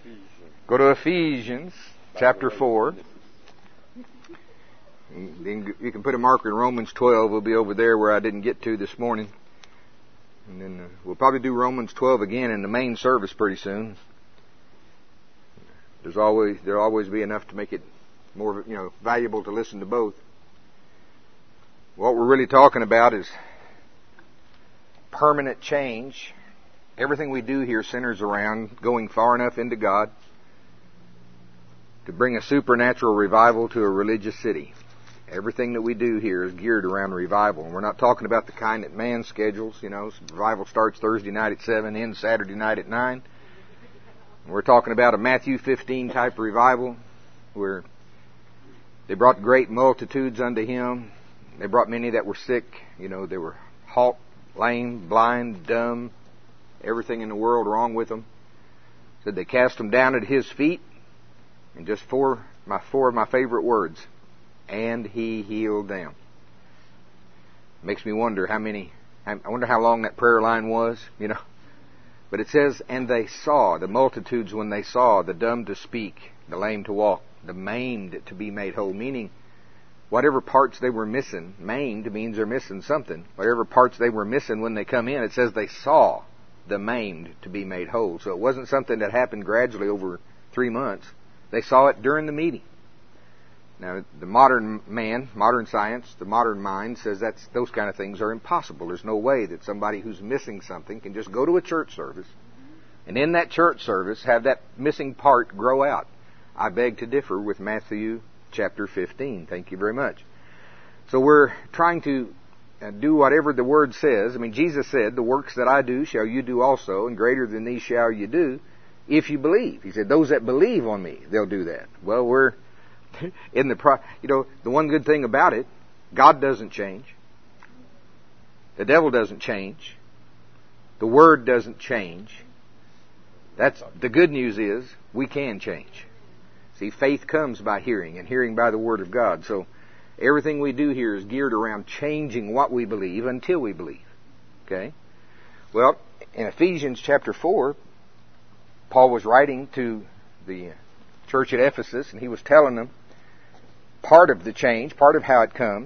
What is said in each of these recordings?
Go to Ephesians chapter 4. You can put a marker in Romans 12. We'll be over there where I didn't get to this morning. And then we'll probably do Romans 12 again in the main service pretty soon. There'll always be enough to make it more, valuable to listen to both. What we're really talking about is permanent change. Everything we do here centers around going far enough into God to bring a supernatural revival to a religious city. Everything that we do here is geared around revival. And we're not talking about the kind that man schedules. Revival starts Thursday night at 7, ends Saturday night at 9. We're talking about a Matthew 15 type revival where they brought great multitudes unto Him. They brought many that were sick. They were halt, lame, blind, dumb, everything in the world wrong with them. Said they cast them down at His feet. And just four of my favorite words. And He healed them. Makes me wonder I wonder how long that prayer line was, But it says, and they saw, the multitudes when they saw the dumb to speak, the lame to walk, the maimed to be made whole. Meaning, whatever parts they were missing, maimed means they're missing something. Whatever parts they were missing when they come in, it says they saw the maimed to be made whole. So it wasn't something that happened gradually over 3 months. They saw it during the meeting. Now, the modern man, modern science, the modern mind says those kind of things are impossible. There's no way that somebody who's missing something can just go to a church service and in that church service have that missing part grow out. I beg to differ with Matthew chapter 15. Thank you very much. So we're trying to do whatever the Word says. Jesus said, the works that I do shall you do also, and greater than these shall you do, if you believe. He said, those that believe on me, they'll do that. Well, we're in the one good thing about it, God doesn't change. The devil doesn't change. The Word doesn't change. That's the good news is we can change. See, faith comes by hearing, and hearing by the Word of God. So everything we do here is geared around changing what we believe until we believe. Okay? Well, in Ephesians chapter 4, Paul was writing to the church at Ephesus, and he was telling them part of the change, part of how it comes.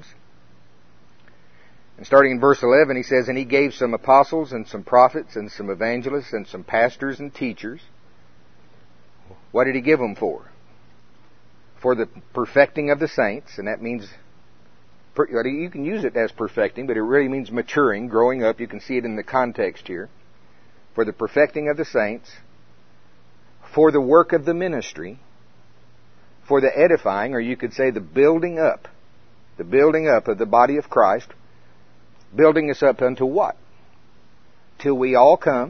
And starting in verse 11, he says, and He gave some apostles and some prophets and some evangelists and some pastors and teachers. What did He give them for? For the perfecting of the saints, and that means, you can use it as perfecting, but it really means maturing, growing up. You can see it in the context here. For the perfecting of the saints, for the work of the ministry, for the edifying, or you could say the building up of the body of Christ, building us up unto what? Till we all come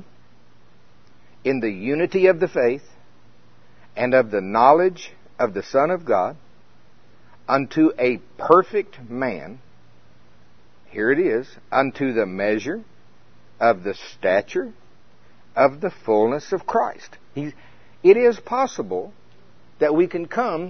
in the unity of the faith and of the knowledge of the Son of God, unto a perfect man, here it is, unto the measure of the stature of the fullness of Christ. It is possible that we can come.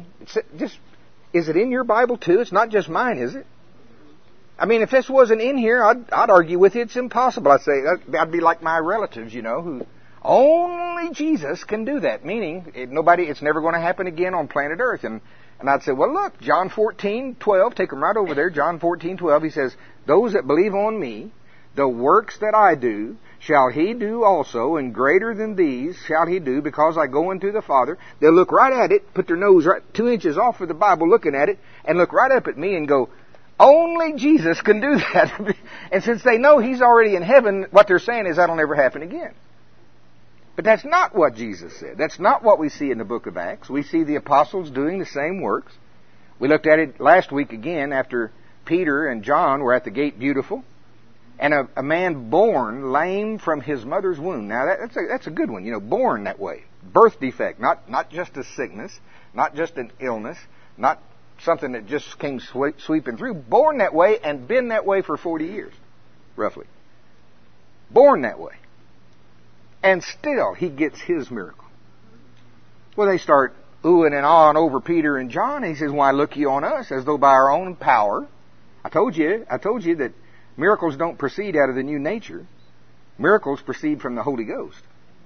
Is it in your Bible too? It's not just mine, is it? If this wasn't in here, I'd argue with you. It's impossible. I'd say that'd be like my relatives, who only Jesus can do that. Meaning, it's never going to happen again on planet Earth. And I'd say, well, look, John 14:12. Take them right over there. John 14:12. He says, "Those that believe on me, the works that I do, shall he do also, and greater than these shall he do, because I go unto the Father." They'll look right at it, put their nose right 2 inches off of the Bible looking at it, and look right up at me and go, only Jesus can do that. And since they know He's already in heaven, what they're saying is that'll never happen again. But that's not what Jesus said. That's not what we see in the book of Acts. We see the apostles doing the same works. We looked at it last week again after Peter and John were at the gate beautiful. And a man born lame from his mother's womb. Now, that's a good one, born that way. Birth defect, not just a sickness, not just an illness, not something that just came sweeping through. Born that way and been that way for 40 years, roughly. Born that way. And still, he gets his miracle. Well, they start oohing and ahhing over Peter and John. And he says, "Why look ye on us, as though by our own power?" I told you that miracles don't proceed out of the new nature. Miracles proceed from the Holy Ghost.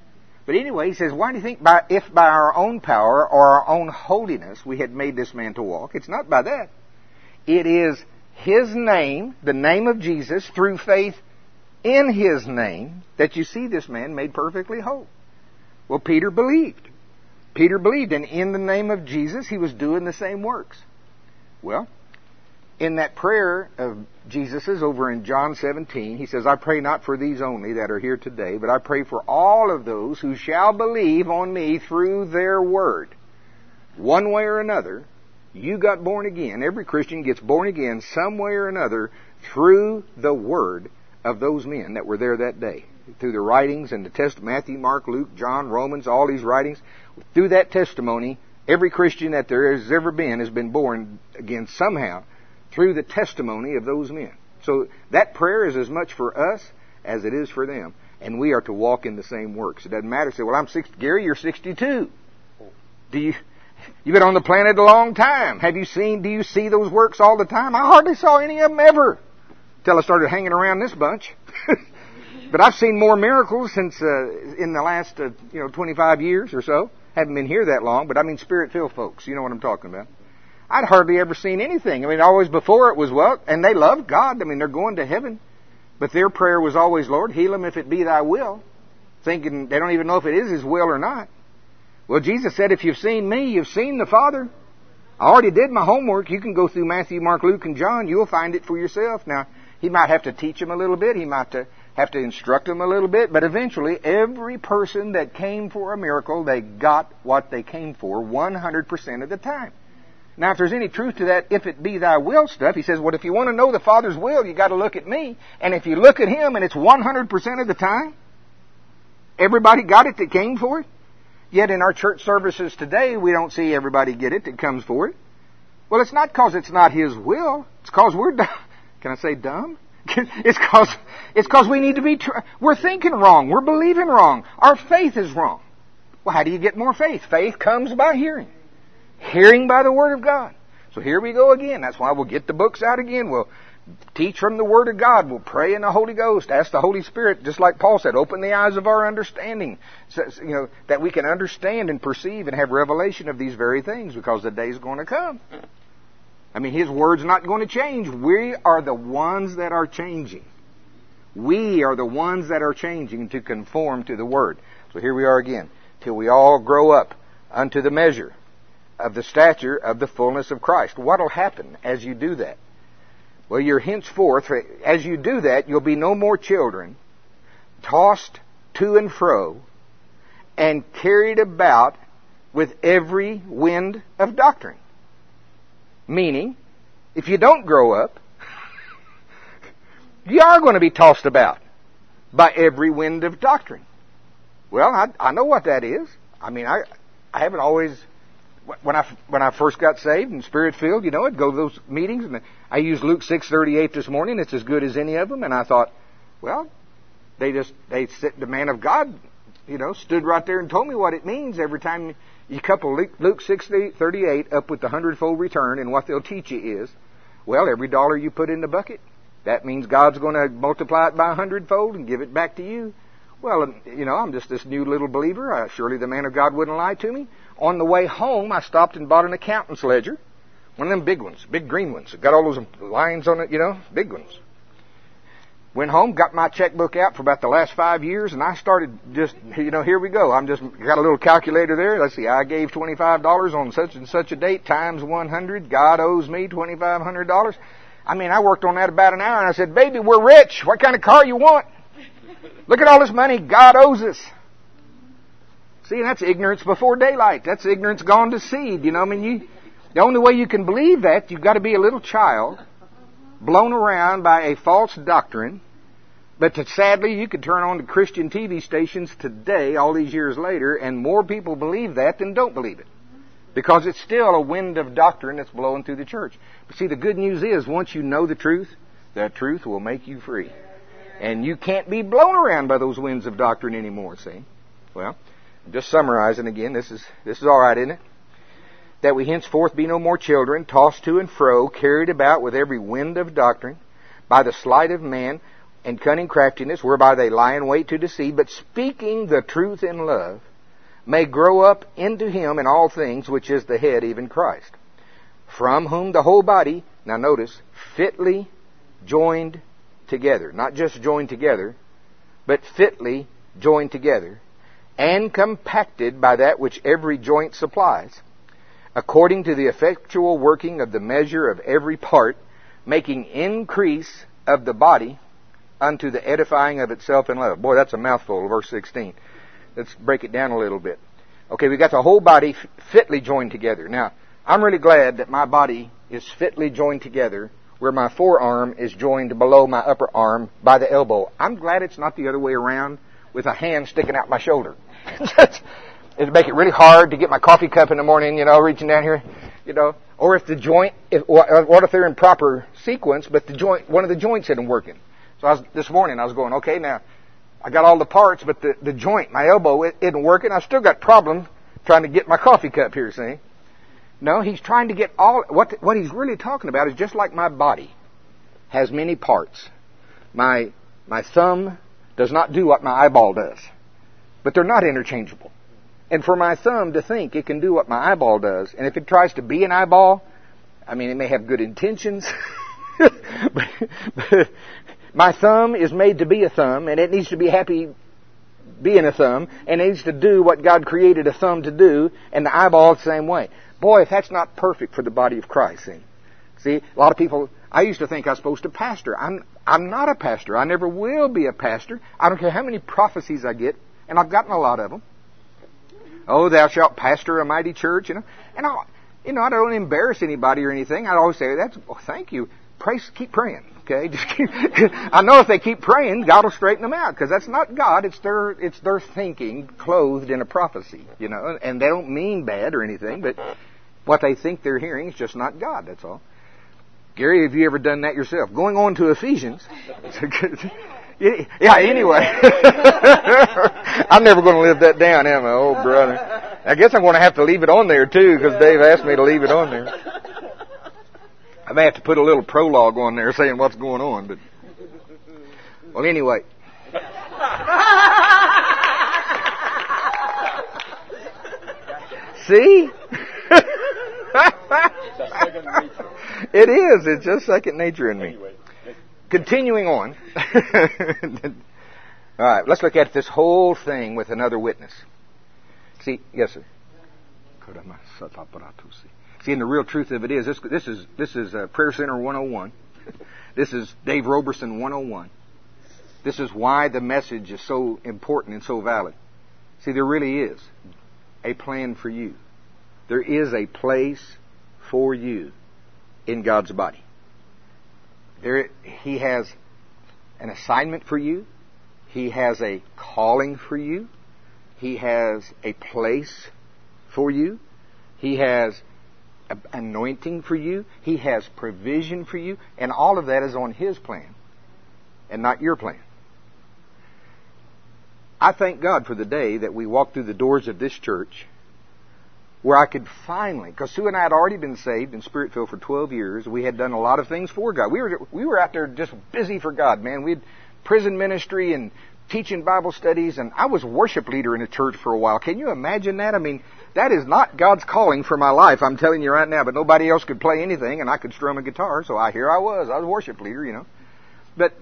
But anyway, he says, why do you think if by our own power or our own holiness we had made this man to walk? It's not by that. It is His name, the name of Jesus, through faith in His name, that you see this man made perfectly whole. Well, Peter believed. Peter believed, and in the name of Jesus, he was doing the same works. Well, in that prayer of Jesus's over in John 17, he says, I pray not for these only that are here today, but I pray for all of those who shall believe on me through their word. One way or another, you got born again. Every Christian gets born again some way or another through the word of those men that were there that day. Through the writings and the test, Matthew, Mark, Luke, John, Romans, all these writings. Through that testimony, every Christian that there has ever been has been born again somehow through the testimony of those men. So that prayer is as much for us as it is for them. And we are to walk in the same works. It doesn't matter. Say, well, I'm 60. Gary, you're 62. You've been on the planet a long time. Do you see those works all the time? I hardly saw any of them ever. Till I started hanging around this bunch. But I've seen more miracles since in the last 25 years or so. Haven't been here that long, but I mean Spirit-filled folks. You know what I'm talking about. I'd hardly ever seen anything. I mean, always before it was, well, and they loved God. I mean, they're going to heaven. But their prayer was always, Lord, heal them if it be thy will. Thinking they don't even know if it is His will or not. Well, Jesus said, if you've seen me, you've seen the Father. I already did my homework. You can go through Matthew, Mark, Luke, and John. You'll find it for yourself. Now, He might have to teach them a little bit. He might have to instruct them a little bit. But eventually, every person that came for a miracle, they got what they came for 100% of the time. Now, if there's any truth to that, if it be thy will stuff, he says, well, if you want to know the Father's will, you got to look at me. And if you look at Him and it's 100% of the time, everybody got it that came for it. Yet in our church services today, we don't see everybody get it that comes for it. Well, it's not because it's not His will. It's because we're dumb. Can I say dumb? It's because we need to be, we're thinking wrong. We're believing wrong. Our faith is wrong. Well, how do you get more faith? Faith comes by hearing. Hearing by the Word of God. So here we go again. That's why we'll get the books out again. We'll teach from the Word of God. We'll pray in the Holy Ghost. Ask the Holy Spirit, just like Paul said, open the eyes of our understanding. So, that we can understand and perceive and have revelation of these very things, because the day's going to come. I mean, His Word's not going to change. We are the ones that are changing. We are the ones that are changing to conform to the Word. So here we are again. Till we all grow up unto the measure of the stature of the fullness of Christ. What will happen as you do that? Well, you're henceforth, as you do that, you'll be no more children, tossed to and fro, and carried about with every wind of doctrine. Meaning, if you don't grow up, you are going to be tossed about by every wind of doctrine. Well, I know what that is. I mean, I haven't always... When I first got saved and Spirit-filled, I'd go to those meetings, and I used Luke 6:38 this morning. It's as good as any of them. And I thought, well, the man of God, stood right there and told me what it means every time you couple Luke 6:38 up with the 100-fold return, and what they'll teach you is, well, every dollar you put in the bucket, that means God's going to multiply it by 100-fold and give it back to you. Well, I'm just this new little believer. Surely the man of God wouldn't lie to me. On the way home, I stopped and bought an accountant's ledger. One of them big ones, big green ones. Got all those lines on it, big ones. Went home, got my checkbook out for about the last 5 years, and I started just, here we go. Got a little calculator there. Let's see, I gave $25 on such and such a date times 100. God owes me $2,500. I mean, I worked on that about an hour, and I said, baby, we're rich. What kind of car you want? Look at all this money God owes us. See, that's ignorance before daylight. That's ignorance gone to seed. The only way you can believe that, you've got to be a little child, blown around by a false doctrine. But sadly, you could turn on the Christian TV stations today, all these years later, and more people believe that than don't believe it. Because it's still a wind of doctrine that's blowing through the church. But see, the good news is, once you know the truth will make you free. And you can't be blown around by those winds of doctrine anymore, see? Well, just summarizing again, this is all right, isn't it? That we henceforth be no more children, tossed to and fro, carried about with every wind of doctrine, by the sleight of man, and cunning craftiness, whereby they lie in wait to deceive, but speaking the truth in love, may grow up into him in all things, which is the head, even Christ, from whom the whole body, now notice, fitly joined together, not just joined together, but fitly joined together, and compacted by that which every joint supplies, according to the effectual working of the measure of every part, making increase of the body unto the edifying of itself in love. Boy, that's a mouthful, verse 16. Let's break it down a little bit. Okay, we got the whole body fitly joined together. Now, I'm really glad that my body is fitly joined together where my forearm is joined below my upper arm by the elbow. I'm glad it's not the other way around with a hand sticking out my shoulder. It'd make it really hard to get my coffee cup in the morning, reaching down here, Or if the joint, what if they're in proper sequence, but one of the joints isn't working. So this morning I was going, okay, now I got all the parts, but the joint, my elbow, it isn't working. I've still got problems trying to get my coffee cup here, see? No, he's trying to get what he's really talking about is just like my body has many parts. My thumb does not do what my eyeball does, but they're not interchangeable. And for my thumb to think it can do what my eyeball does, and if it tries to be an eyeball, it may have good intentions, but my thumb is made to be a thumb, and it needs to be happy being a thumb, and it needs to do what God created a thumb to do, and the eyeball the same way. Boy, if that's not perfect for the body of Christ, see, a lot of people, I used to think I was supposed to pastor. I'm not a pastor. I never will be a pastor. I don't care how many prophecies I get, and I've gotten a lot of them. Oh, thou shalt pastor a mighty church, And I don't embarrass anybody or anything. I always say, thank you. Keep praying, okay? I know if they keep praying, God will straighten them out, because that's not God. It's their thinking clothed in a prophecy, And they don't mean bad or anything, but what they think they're hearing is just not God. That's all. Gary, have you ever done that yourself? Going on to Ephesians. Yeah, anyway. I'm never going to live that down, am I? Oh, brother. I guess I'm going to have to leave it on there, too, because Dave asked me to leave it on there. I may have to put a little prologue on there saying what's going on, but... Well, anyway. See? It is. It's just second nature in me. Continuing on. All right, let's look at this whole thing with another witness. See, yes, sir. See, and the real truth of it is, this is Prayer Center 101. This is Dave Roberson 101. This is why the message is so important and so valid. See, there really is a plan for you. There is a place for you in God's body. He has an assignment for you. He has a calling for you. He has a place for you. He has anointing for you. He has provision for you. And all of that is on His plan and not your plan. I thank God for the day that we walked through the doors of this church where I could finally, because Sue and I had already been saved and Spirit-filled for 12 years. We had done a lot of things for God. We were out there just busy for God, man. We had prison ministry and teaching Bible studies, and I was worship leader in a church for a while. Can you imagine that? That is not God's calling for my life, I'm telling you right now. But nobody else could play anything, and I could strum a guitar, so I was worship leader, But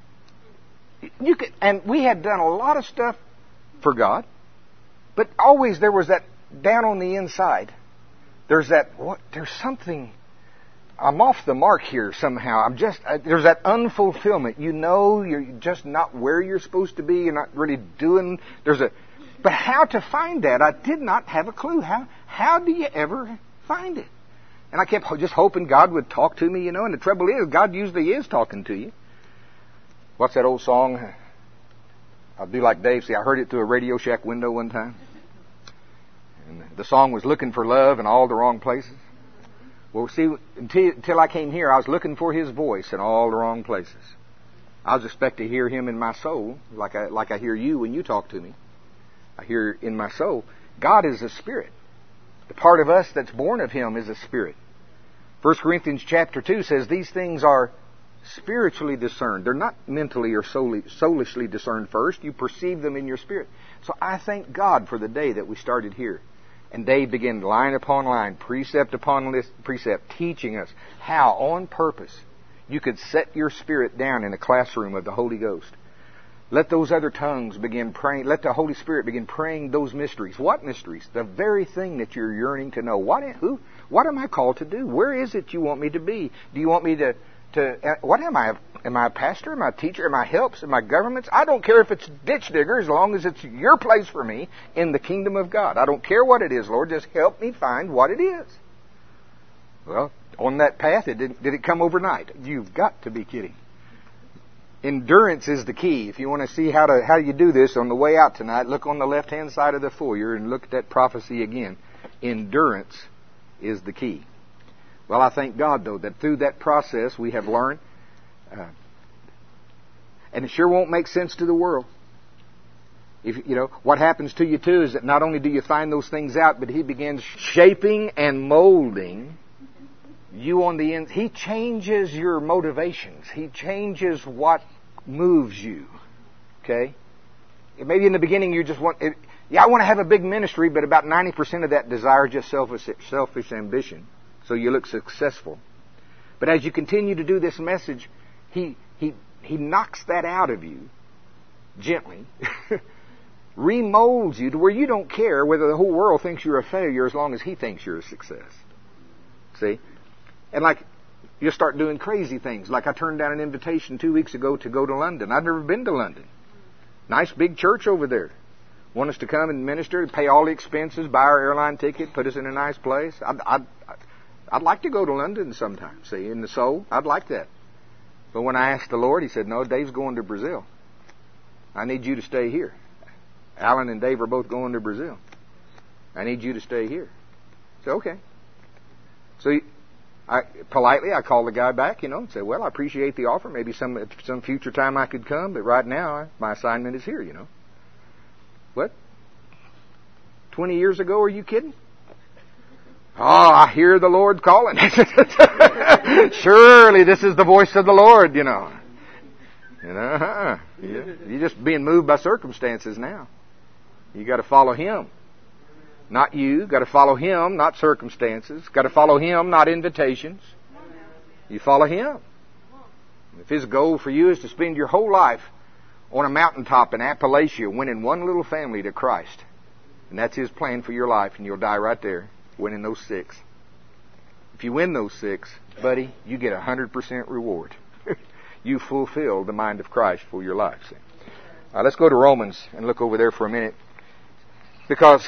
and we had done a lot of stuff for God, but always there was that down on the inside. There's something, I'm off the mark here somehow. There's that unfulfillment. You're just not where you're supposed to be. You're not really doing, but how to find that? I did not have a clue. How do you ever find it? And I kept just hoping God would talk to me, and the trouble is, God usually is talking to you. What's that old song? I'll do like Dave. See, I heard it through a Radio Shack window one time. And the song was looking for love in all the wrong places. Well, see, until I came here, I was looking for His voice in all the wrong places. I was expecting to hear Him in my soul, like I hear you when you talk to me. I hear in my soul. God is a spirit. The part of us that's born of Him is a spirit. 1 Corinthians chapter 2 says these things are spiritually discerned. They're not mentally or soulishly discerned first. You perceive them in your spirit. So I thank God for the day that we started here. And they began line upon line, precept upon precept, teaching us how, on purpose, you could set your spirit down in a classroom of the Holy Ghost. Let those other tongues begin praying. Let the Holy Spirit begin praying those mysteries. What mysteries? The very thing that you're yearning to know. What am I called to do? Where is it you want me to be? Do you want me to what am I? Am I a pastor? Am I a teacher? Am I helps? Am I governments? I don't care if it's ditch digger as long as it's your place for me in the kingdom of God. I don't care what it is, Lord. Just help me find what it is. Well, on that path, did it come overnight? You've got to be kidding. Endurance is the key. If you want to see how you do this on the way out tonight, look on the left-hand side of the foyer and look at that prophecy again. Endurance is the key. Well, I thank God, though, that through that process we have learned, and it sure won't make sense to the world. What happens to you, too, is that not only do you find those things out, but He begins shaping and molding you on the end. He changes your motivations. He changes what moves you. Okay? Maybe in the beginning you just want... I want to have a big ministry, but about 90% of that desire is just selfish ambition. So you look successful. But as you continue to do this message, He knocks that out of you gently, remolds you to where you don't care whether the whole world thinks you're a failure as long as He thinks you're a success. See? And you start doing crazy things. Like I turned down an invitation 2 weeks ago to go to London. I've never been to London. Nice big church over there. Want us to come and minister, pay all the expenses, buy our airline ticket, put us in a nice place. I'd like to go to London sometime, see, in the soul. I'd like that. But when I asked the Lord, He said, no, Dave's going to Brazil. I need you to stay here. Alan and Dave are both going to Brazil. I need you to stay here. I said, okay. So politely, I called the guy back, and said, well, I appreciate the offer. Maybe some future time I could come, but right now, my assignment is here, What? 20 years ago, are you kidding? Oh, I hear the Lord calling. Surely this is the voice of the Lord, You're just being moved by circumstances now. You got to follow Him. Not you. Got to follow Him, not circumstances. Got to follow Him, not invitations. You follow Him. If His goal for you is to spend your whole life on a mountaintop in Appalachia winning one little family to Christ, and that's His plan for your life, and you'll die right there winning those 6. If you win those 6, buddy, you get 100% reward. You fulfill the mind of Christ for your life. See? Let's go to Romans and look over there for a minute. Because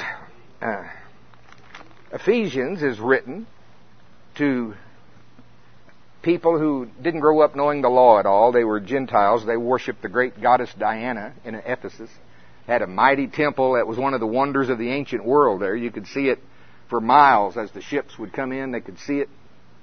Ephesians is written to people who didn't grow up knowing the law at all. They were Gentiles. They worshiped the great goddess Diana in Ephesus. Had a mighty temple that was one of the wonders of the ancient world there. You could see it for miles as the ships would come in. They could see it.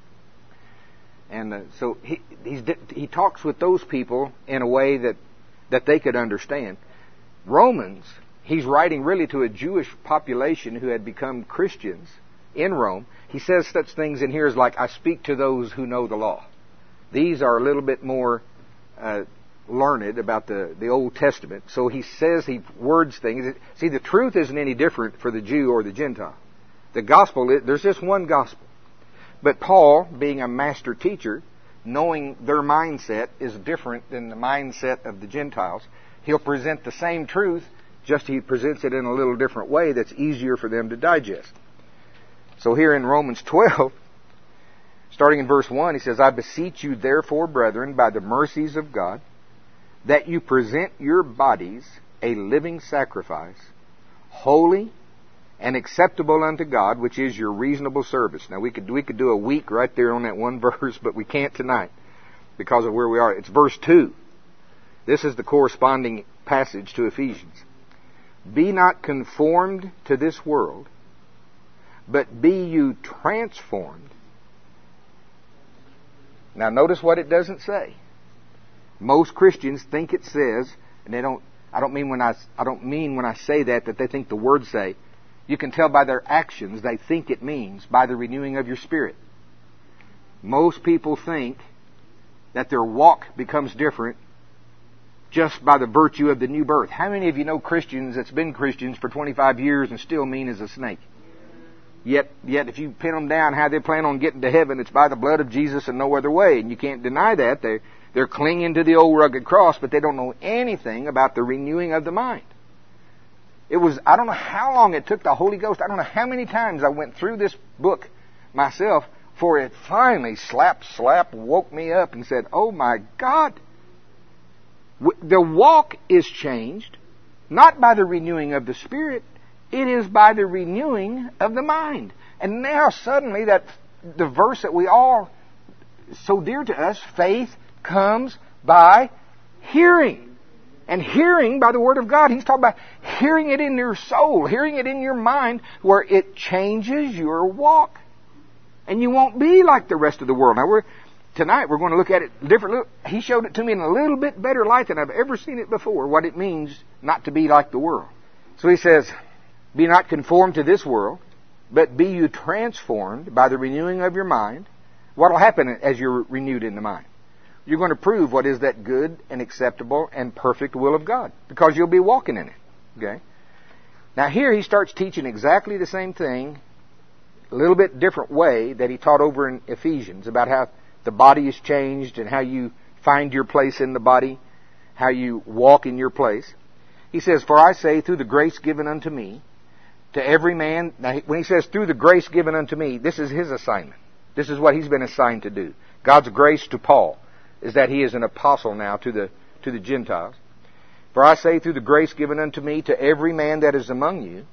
And so he talks with those people in a way that they could understand. Romans, he's writing really to a Jewish population who had become Christians in Rome. He says such things in here as like, I speak to those who know the law. These are a little bit more learned about the Old Testament. So he says, he words things. See, the truth isn't any different for the Jew or the Gentile. The gospel, there's just one gospel. But Paul, being a master teacher, knowing their mindset is different than the mindset of the Gentiles, he'll present the same truth, just he presents it in a little different way that's easier for them to digest. So here in Romans 12, starting in verse 1, he says, I beseech you therefore, brethren, by the mercies of God, that you present your bodies a living sacrifice, holy and acceptable unto God, which is your reasonable service. Now we could do a week right there on that one verse, but we can't tonight because of where we are. It's verse 2. This is the corresponding passage to Ephesians. Be not conformed to this world, but be you transformed. Now notice what it doesn't say. Most Christians think it says, and they don't. I don't mean when I say that they think the words say. You can tell by their actions they think it means by the renewing of your spirit. Most people think that their walk becomes different just by the virtue of the new birth. How many of you know Christians that's been Christians for 25 years and still mean as a snake? Yet if you pin them down how they plan on getting to heaven, it's by the blood of Jesus and no other way. And you can't deny that. They're clinging to the old rugged cross, but they don't know anything about the renewing of the mind. I don't know how long it took the Holy Ghost. I don't know how many times I went through this book myself for it finally slap, woke me up and said, oh my God. The walk is changed, not by the renewing of the Spirit. It is by the renewing of the mind. And now suddenly the verse that we all, so dear to us, faith comes by hearing. And hearing by the Word of God. He's talking about hearing it in your soul, hearing it in your mind, where it changes your walk. And you won't be like the rest of the world. Now tonight we're going to look at it different. He showed it to me in a little bit better light than I've ever seen it before, what it means not to be like the world. So he says, be not conformed to this world, but be you transformed by the renewing of your mind. What will happen as you're renewed in the mind? You're going to prove what is that good and acceptable and perfect will of God, because you'll be walking in it. Okay? Now here he starts teaching exactly the same thing, a little bit different way that he taught over in Ephesians, about how the body is changed and how you find your place in the body, how you walk in your place. He says, for I say, through the grace given unto me, to every man. Now when he says, through the grace given unto me, this is his assignment. This is what he's been assigned to do. God's grace to Paul is that he is an apostle now to the Gentiles. For I say, through the grace given unto me, to every man that is among you,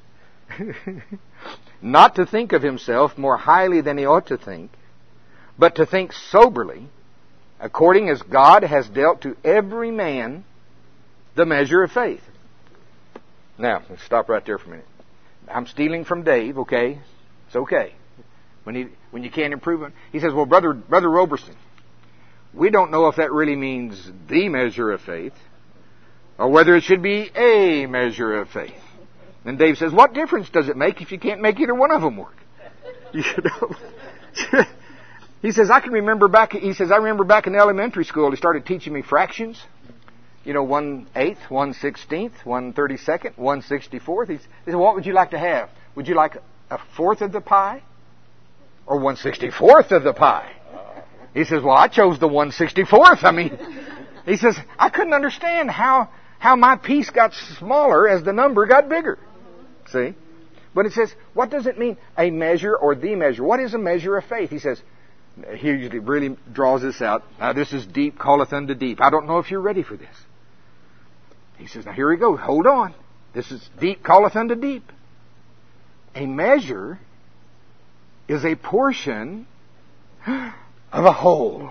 not to think of himself more highly than he ought to think, but to think soberly, according as God has dealt to every man the measure of faith. Now, let's stop right there for a minute. I'm stealing from Dave, okay? It's okay. When you can't improve it. He says, well, Brother Roberson, we don't know if that really means the measure of faith, or whether it should be a measure of faith. And Dave says, what difference does it make if you can't make either one of them work? You know? He says, I remember back in elementary school, he started teaching me fractions. You know, 1/8, 1/16, 1/32, 1/64. He said, what would you like to have? Would you like a fourth of the pie? Or 1/64th of the pie? He says, well, I chose the 1/64th. I mean, he says, I couldn't understand how my piece got smaller as the number got bigger. See? But it says, what does it mean? A measure or the measure. What is a measure of faith? He says, he usually really draws this out. Now this is deep calleth unto deep. I don't know if you're ready for this. He says, now here we go. Hold on. This is deep calleth unto deep. A measure is a portion of a whole.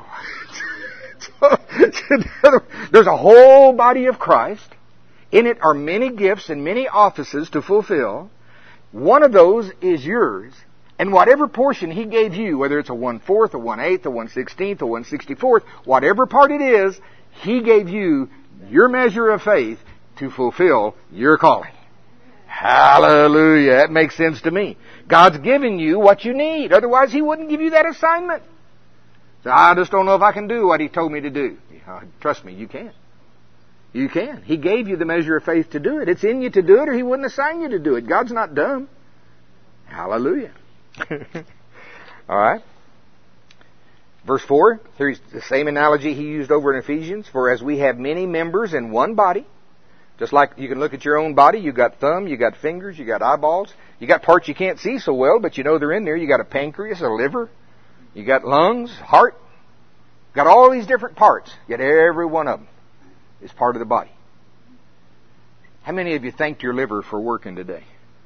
There's a whole body of Christ. In it are many gifts and many offices to fulfill. One of those is yours. And whatever portion He gave you, whether it's a 1/4, a 1/8, a 1/16, a 1/64, whatever part it is, He gave you your measure of faith to fulfill your calling. Hallelujah. That makes sense to me. God's giving you what you need. Otherwise, He wouldn't give you that assignment. So I just don't know if I can do what He told me to do. Trust me, you can. You can. He gave you the measure of faith to do it. It's in you to do it, or He wouldn't assign you to do it. God's not dumb. Hallelujah. All right. Verse 4, here's the same analogy He used over in Ephesians. For as we have many members in one body, just like you can look at your own body, you got thumb, you got fingers, you got eyeballs, you got parts you can't see so well, but you know they're in there. You got a pancreas, a liver, you got lungs, heart, got all these different parts, yet every one of them is part of the body. How many of you thanked your liver for working today?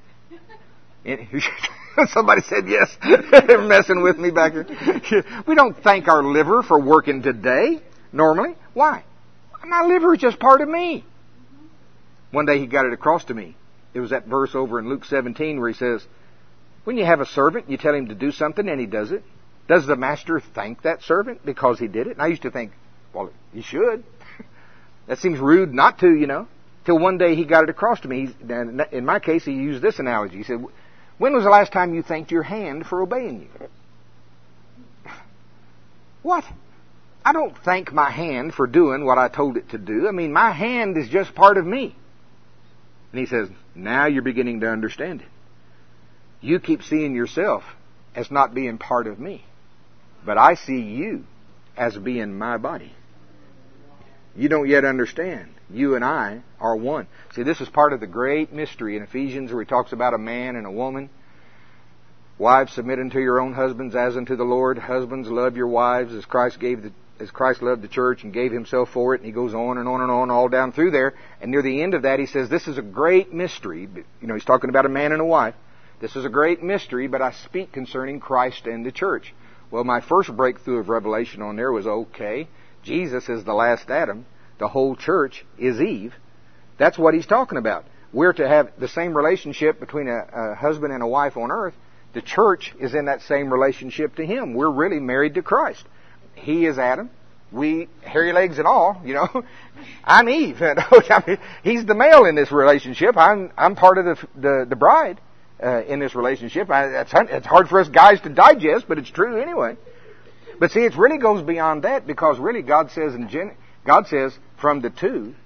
Somebody said yes. They're messing with me back there. We don't thank our liver for working today, normally. Why? My liver is just part of me. One day He got it across to me. It was that verse over in Luke 17 where He says, when you have a servant, you tell him to do something and he does it. Does the master thank that servant because he did it? And I used to think, well, he should. That seems rude not to, you know. Till one day He got it across to me. In my case, He used this analogy. He said, when was the last time you thanked your hand for obeying you? What? I don't thank my hand for doing what I told it to do. I mean, my hand is just part of me. And he says, now you're beginning to understand it. You keep seeing yourself as not being part of me. But I see you as being my body. You don't yet understand. You and I are one. See, this is part of the great mystery in Ephesians where he talks about a man and a woman. Wives, submit unto your own husbands as unto the Lord. Husbands, love your wives as Christ loved the church and gave himself for it. And he goes on and on and on all down through there. And near the end of that he says, this is a great mystery. You know, he's talking about a man and a wife. This is a great mystery, but I speak concerning Christ and the church. Well, my first breakthrough of revelation on there was, okay, Jesus is the last Adam. The whole church is Eve. That's what he's talking about. We're to have the same relationship between a husband and a wife on earth. The church is in that same relationship to him. We're really married to Christ. He is Adam. We, hairy legs and all, you know. I'm Eve. I mean, he's the male in this relationship. I'm part of the bride in this relationship. It's hard for us guys to digest, but it's true anyway. But see, it really goes beyond that, because really God says from the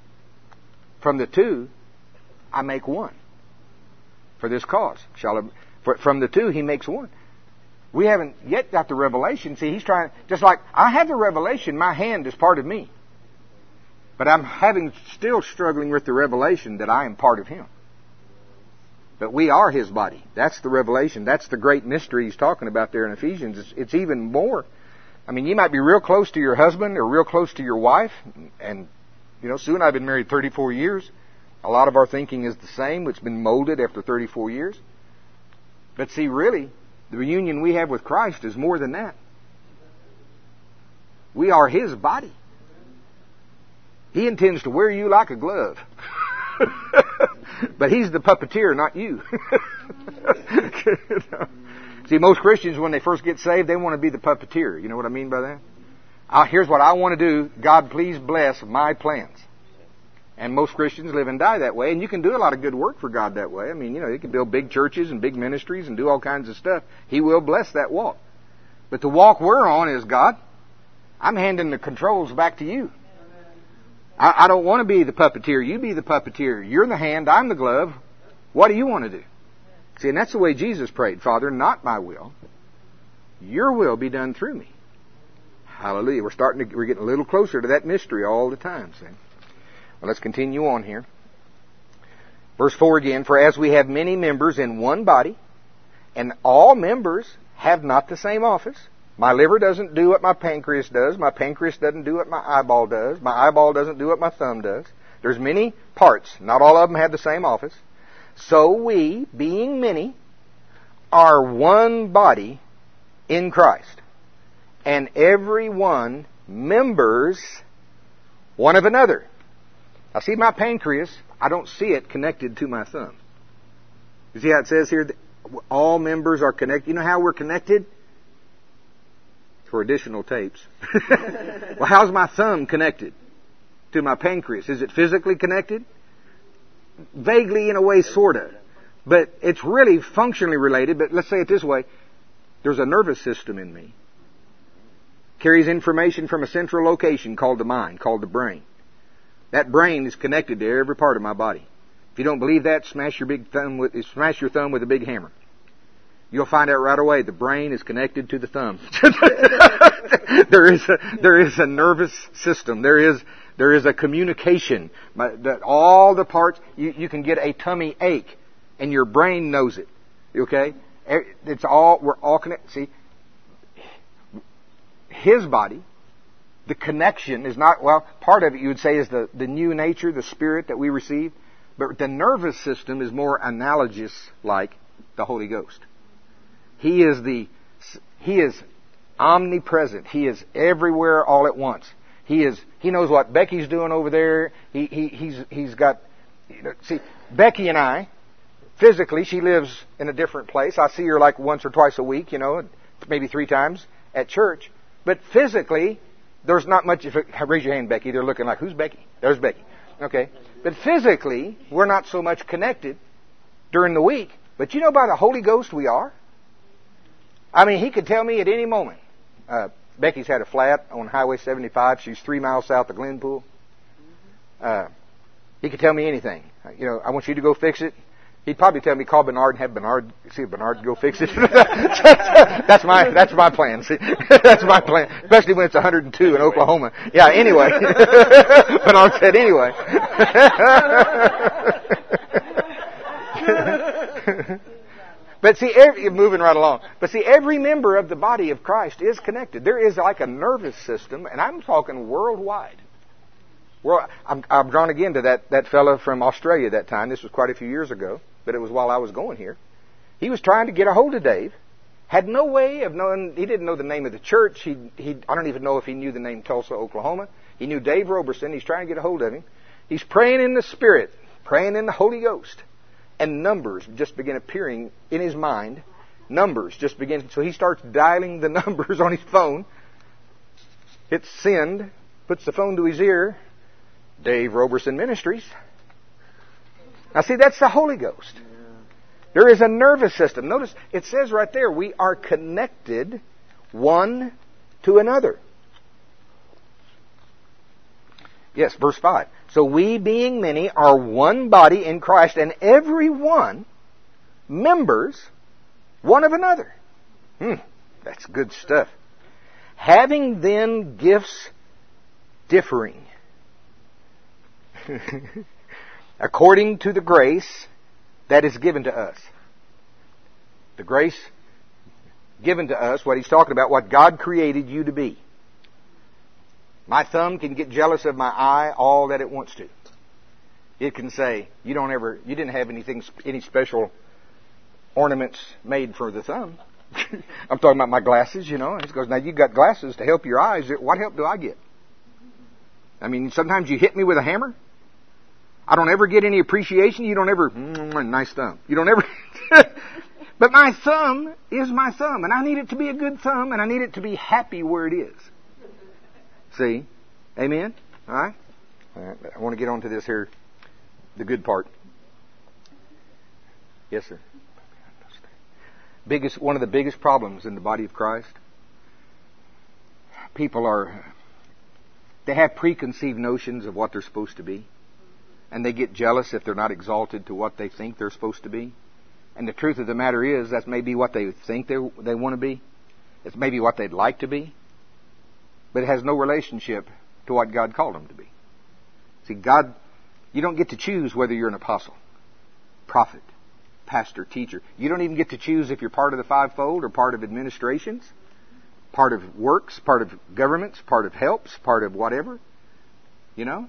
two, I make one. For this cause. From the two, he makes one. We haven't yet got the revelation. See, he's trying, just like I have the revelation, my hand is part of me. But I'm still struggling with the revelation that I am part of him. But we are his body. That's the revelation. That's the great mystery he's talking about there in Ephesians. It's even more. I mean, you might be real close to your husband or real close to your wife. And, you know, Sue and I have been married 34 years. A lot of our thinking is the same. It's been molded after 34 years. But see, really, the reunion we have with Christ is more than that. We are his body. He intends to wear you like a glove. But he's the puppeteer, not you. See, most Christians, when they first get saved, they want to be the puppeteer. You know what I mean by that? Here's what I want to do. God, please bless my plans. And most Christians live and die that way. And you can do a lot of good work for God that way. I mean, you know, you can build big churches and big ministries and do all kinds of stuff. He will bless that walk. But the walk we're on is, God, I'm handing the controls back to you. I don't want to be the puppeteer. You be the puppeteer. You're the hand. I'm the glove. What do you want to do? See, and that's the way Jesus prayed. Father, not my will. Your will be done through me. Hallelujah. We're getting a little closer to that mystery all the time. See? Well, let's continue on here. Verse 4 again. For as we have many members in one body, and all members have not the same office. My liver doesn't do what my pancreas does. My pancreas doesn't do what my eyeball does. My eyeball doesn't do what my thumb does. There's many parts. Not all of them have the same office. So we, being many, are one body in Christ. And every one members one of another. Now see, my pancreas, I don't see it connected to my thumb. You see how it says here that all members are connected? You know how we're connected? For additional tapes. Well, how's my thumb connected to my pancreas? Is it physically connected? Vaguely, in a way, sort of. But it's really functionally related. But let's say it this way. There's a nervous system in me. Carries information from a central location called the mind, called the brain. That brain is connected to every part of my body. If you don't believe that, smash your thumb with a big hammer. You'll find out right away the brain is connected to the thumb. There is a nervous system. There is a communication. All the parts, you can get a tummy ache, and your brain knows it. Okay? We're all connected. See, his body, the connection is not, well, part of it you would say is the new nature, the spirit that we receive. But the nervous system is more analogous like the Holy Ghost. He is omnipresent. He is everywhere all at once. He knows what Becky's doing over there. He's got, see, Becky and I, physically, she lives in a different place. I see her like once or twice a week, maybe 3 times at church. But physically, there's not much. Raise your hand, Becky. They're looking like, who's Becky? There's Becky. Okay. But physically, we're not so much connected during the week. But by the Holy Ghost we are. I mean, He could tell me at any moment, Becky's had a flat on Highway 75. She's 3 miles south of Glenpool. He could tell me anything. You know, I want you to go fix it. He'd probably tell me call Bernard and have Bernard go fix it. That's my plan. See, that's my plan. Especially when it's 102 in Oklahoma. Yeah. Anyway, Bernard said anyway. But see, moving right along. But see, every member of the body of Christ is connected. There is like a nervous system, and I'm talking worldwide. Well, I'm drawn again to that fellow from Australia that time. This was quite a few years ago, but it was while I was going here. He was trying to get a hold of Dave. Had no way of knowing. He didn't know the name of the church. I don't even know if he knew the name Tulsa, Oklahoma. He knew Dave Roberson. He's trying to get a hold of him. He's praying in the Spirit, praying in the Holy Ghost. And numbers just begin appearing in his mind. Numbers just begin. So he starts dialing the numbers on his phone. Hits send. Puts the phone to his ear. Dave Roberson Ministries. Now see, that's the Holy Ghost. There is a nervous system. Notice it says right there, we are connected one to another. Yes, verse 5. So we, being many, are one body in Christ, and every one members one of another. That's good stuff. Having then gifts differing, according to the grace that is given to us. The grace given to us, what he's talking about, what God created you to be. My thumb can get jealous of my eye all that it wants to. It can say, you didn't have any special ornaments made for the thumb. I'm talking about my glasses, you know. And it goes, now you've got glasses to help your eyes. What help do I get? I mean, sometimes you hit me with a hammer. I don't ever get any appreciation. You don't ever, nice thumb. You don't ever, but my thumb is my thumb, and I need it to be a good thumb, and I need it to be happy where it is. See? Amen? All right? I want to get on to this here, the good part. Yes, sir. One of the biggest problems in the body of Christ, people they have preconceived notions of what they're supposed to be. And they get jealous if they're not exalted to what they think they're supposed to be. And the truth of the matter is, that's maybe what they think they want to be. It's maybe what they'd like to be. But it has no relationship to what God called them to be. See, God, you don't get to choose whether you're an apostle, prophet, pastor, teacher. You don't even get to choose if you're part of the fivefold or part of administrations, part of works, part of governments, part of helps, part of whatever. You know?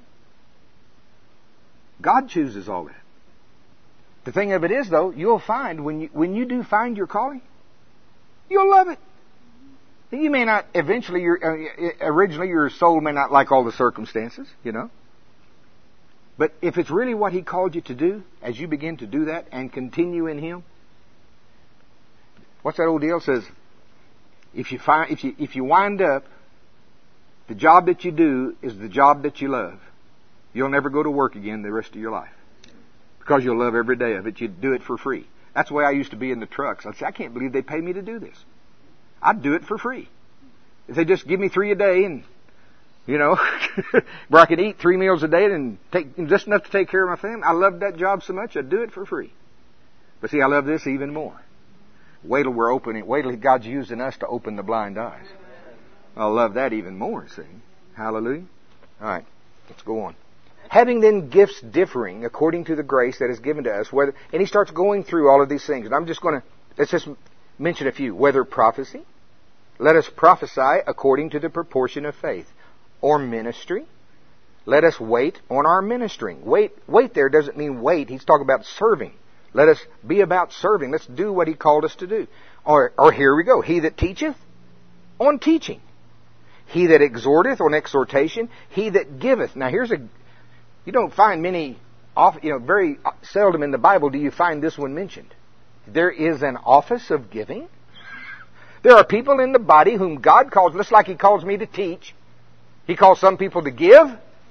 God chooses all that. The thing of it is, though, you'll find when you do find your calling, you'll love it. You may not originally your soul may not like all the circumstances, you know. But if it's really what He called you to do, as you begin to do that and continue in Him, what's that old deal? It says, if you wind up, the job that you do is the job that you love, you'll never go to work again the rest of your life. Because you'll love every day of it. You do it for free. That's the way I used to be in the trucks. I'd say, I can't believe they pay me to do this. I'd do it for free. If they just give me 3 a day and, you know, where I could eat 3 meals a day and take just enough to take care of my family. I loved that job so much, I'd do it for free. But see, I love this even more. Wait till God's using us to open the blind eyes. I'll love that even more, see. Hallelujah. All right, let's go on. Having then gifts differing according to the grace that is given to us, and he starts going through all of these things. And let's just mention a few. Whether prophecy, let us prophesy according to the proportion of faith. Or ministry, let us wait on our ministering. Wait there doesn't mean wait. He's talking about serving. Let us be about serving. Let's do what He called us to do. Or here we go. He that teacheth, on teaching. He that exhorteth, on exhortation. He that giveth. Now you don't find very seldom in the Bible do you find this one mentioned. There is an office of giving. There are people in the body whom God calls, just like He calls me to teach. He calls some people to give.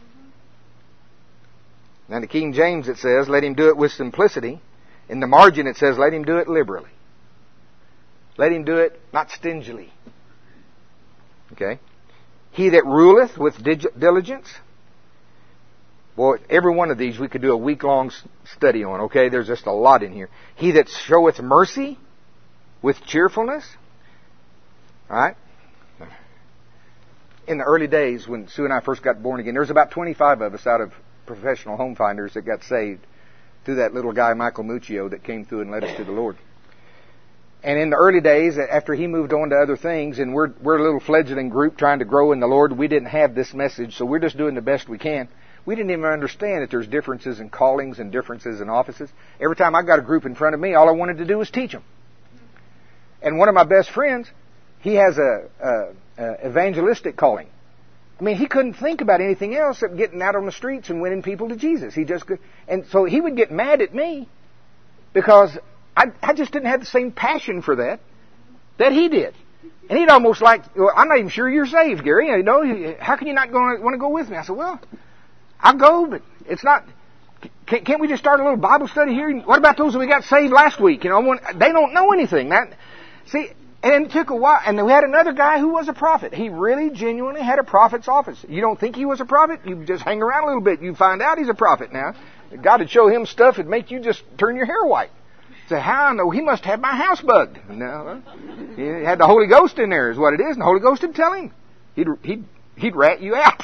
Now in the King James it says, let him do it with simplicity. In the margin it says, let him do it liberally. Let him do it not stingily. Okay? He that ruleth with diligence. Boy, every one of these we could do a week-long study on, okay? There's just a lot in here. He that showeth mercy with cheerfulness. All right? In the early days when Sue and I first got born again, there was about 25 of us out of professional home finders that got saved through that little guy, Michael Muccio, that came through and led us to the Lord. And in the early days, after he moved on to other things, and we're a little fledgling group trying to grow in the Lord, we didn't have this message, so we're just doing the best we can. We didn't even understand that there's differences in callings and differences in offices. Every time I got a group in front of me, all I wanted to do was teach them. And one of my best friends, he has a evangelistic calling. I mean, he couldn't think about anything else except getting out on the streets and winning people to Jesus. He just could, and so he would get mad at me because I just didn't have the same passion for that he did. And he'd almost like, well, I'm not even sure you're saved, Gary. You know, how can you not want to go with me? I said, well, I'll go, but it's not. Can't we just start a little Bible study here? What about those that we got saved last week? You know, they don't know anything. See, and it took a while. And we had another guy who was a prophet. He really genuinely had a prophet's office. You don't think he was a prophet? You just hang around a little bit. You find out he's a prophet now. God would show him stuff that'd make you just turn your hair white. Say, how I know? He must have my house bugged. No, he had the Holy Ghost in there is what it is. And the Holy Ghost would tell him. He'd rat you out.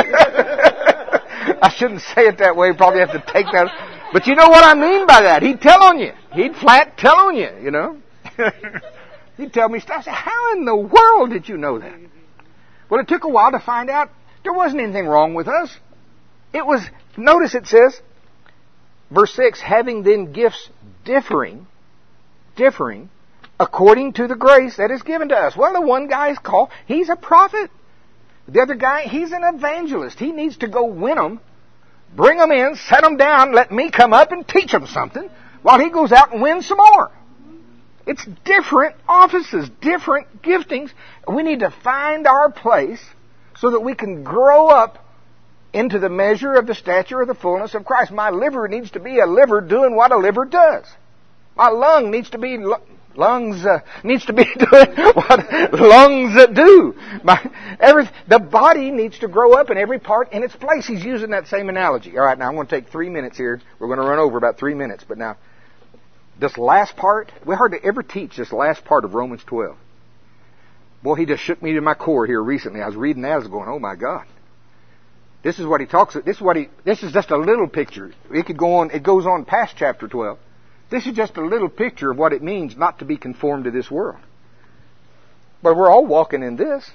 I shouldn't say it that way. Probably have to take that. But you know what I mean by that. He'd tell on you. He'd flat tell on you, you know. He'd tell me stuff. I said, how in the world did you know that? Well, it took a while to find out there wasn't anything wrong with us. It was, notice it says, verse 6, having then gifts differing, according to the grace that is given to us. Well, the one guy is called, he's a prophet. The other guy, he's an evangelist. He needs to go win them, bring them in, set them down, let me come up and teach them something while he goes out and wins some more. It's different offices, different giftings. We need to find our place so that we can grow up into the measure of the stature of the fullness of Christ. My liver needs to be a liver doing what a liver does. My lung needs to be needs to be doing what lungs do. The body needs to grow up in every part in its place. He's using that same analogy. All right, now I'm going to take 3 minutes here. We're going to run over about 3 minutes, but now this last part, we hardly ever teach this last part of Romans 12. Boy, he just shook me to my core here recently. I was reading that, I was going, oh my God. This is what he talks. This is just a little picture. It goes on past chapter 12. This is just a little picture of what it means not to be conformed to this world. But we're all walking in this.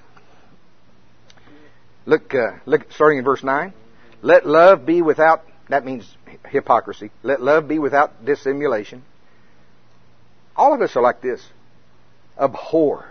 Look, starting in verse 9. Let love be without, that means hypocrisy. Let love be without dissimulation. All of us are like this. Abhor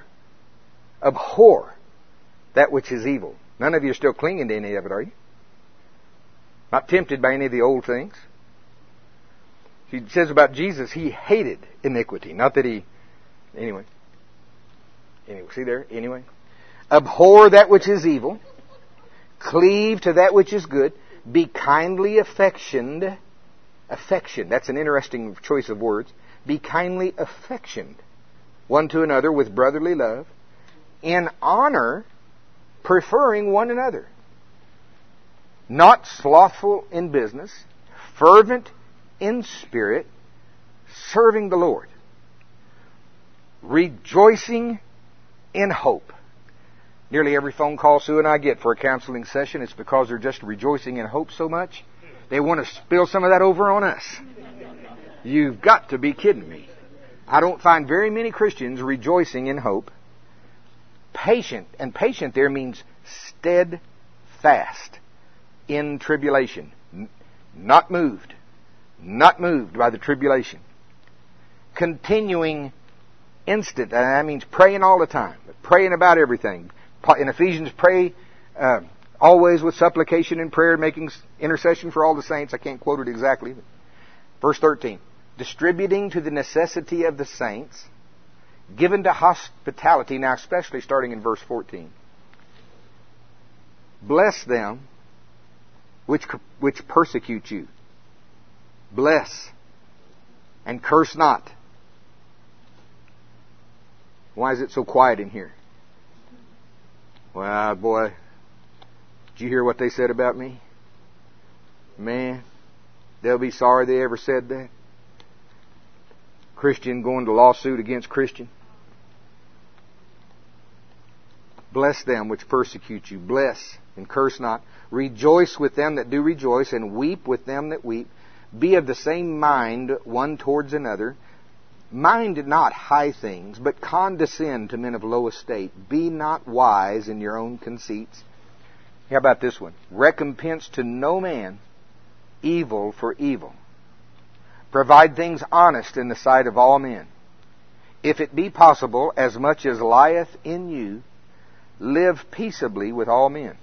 that which is evil. None of you are still clinging to any of it, are you? Not tempted by any of the old things. He says about Jesus, he hated iniquity. Not that he... Anyway, see there? Anyway. Abhor that which is evil. Cleave to that which is good. Be kindly affectioned. Affection. That's an interesting choice of words. Be kindly affectioned one to another with brotherly love. In honor, preferring one another. Not slothful in business. Fervent in spirit, serving the Lord, rejoicing in hope. Nearly every phone call Sue and I get for a counseling session, it's because they're just rejoicing in hope so much, they want to spill some of that over on us. You've got to be kidding me. I don't find very many Christians rejoicing in hope. Patient, and patient there means steadfast in tribulation, not moved by the tribulation. Continuing instant, and that means praying all the time, praying about everything. In Ephesians, pray always with supplication and prayer, making intercession for all the saints. I can't quote it exactly. Verse 13, distributing to the necessity of the saints, given to hospitality, now especially starting in verse 14. Bless them which persecute you. Bless and curse not. Why is it so quiet in here? Well, boy, did you hear what they said about me? Man, they'll be sorry they ever said that. Christian going to lawsuit against Christian. Bless them which persecute you. Bless and curse not. Rejoice with them that do rejoice, and weep with them that weep. Be of the same mind one towards another. Mind not high things, but condescend to men of low estate. Be not wise in your own conceits. How about this one? Recompense to no man evil for evil. Provide things honest in the sight of all men. If it be possible, as much as lieth in you, live peaceably with all men.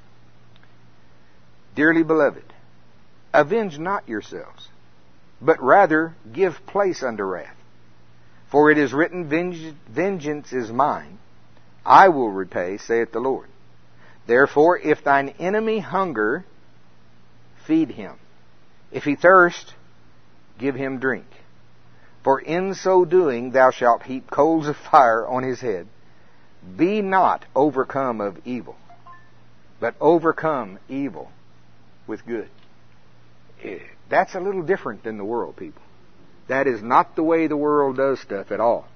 Dearly beloved, avenge not yourselves, but rather give place unto wrath. For it is written, Vengeance is mine, I will repay, saith the Lord. Therefore, if thine enemy hunger, feed him. If he thirst, give him drink. For in so doing thou shalt heap coals of fire on his head. Be not overcome of evil, but overcome evil with good. That's a little different than the world, people. That is not the way the world does stuff at all.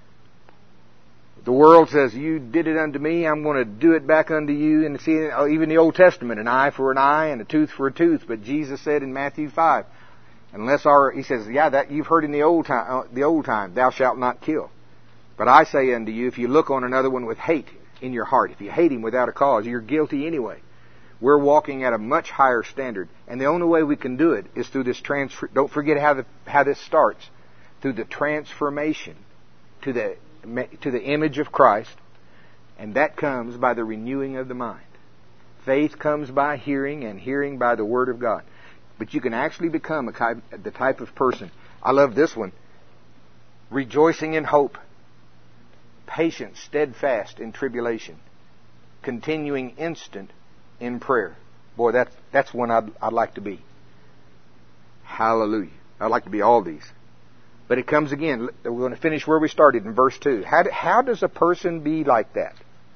The world says, you did it unto me, I'm going to do it back unto you. And see, even the Old Testament, an eye for an eye and a tooth for a tooth. But Jesus said in Matthew 5, he says, that you've heard in the old time, thou shalt not kill. But I say unto you, if you look on another one with hate in your heart, if you hate him without a cause, you're guilty anyway. We're walking at a much higher standard. And the only way we can do it is through this don't forget how this starts. Through the transformation to the image of Christ. And that comes by the renewing of the mind. Faith comes by hearing, and hearing by the Word of God. But you can actually become the type of person. I love this one. Rejoicing in hope. Patient, steadfast in tribulation. Continuing instant in prayer. Boy, that's one I'd like to be. Hallelujah. I'd like to be all these. But it comes again. We're going to finish where we started in verse 2. How does a person be like that?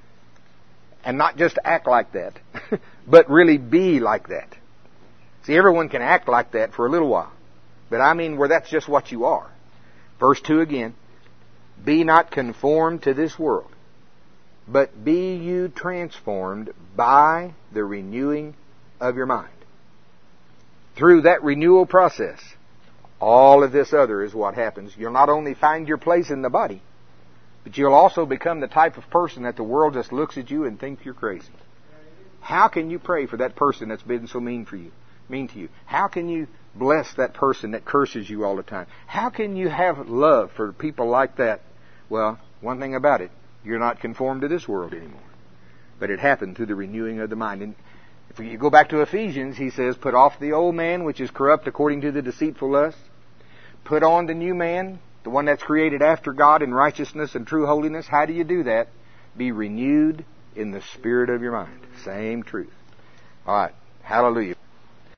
And not just act like that, but really be like that. See, everyone can act like that for a little while. But I mean where that's just what you are. Verse 2 again. Be not conformed to this world, but be you transformed by the renewing of your mind. Through that renewal process, all of this other is what happens. You'll not only find your place in the body, but you'll also become the type of person that the world just looks at you and thinks you're crazy. How can you pray for that person that's been so mean to you? How can you bless that person that curses you all the time? How can you have love for people like that? Well, one thing about it, you're not conformed to this world anymore. But it happened through the renewing of the mind. And if you go back to Ephesians, he says, put off the old man, which is corrupt according to the deceitful lust. Put on the new man, the one that's created after God in righteousness and true holiness. How do you do that? Be renewed in the spirit of your mind. Same truth. All right. Hallelujah.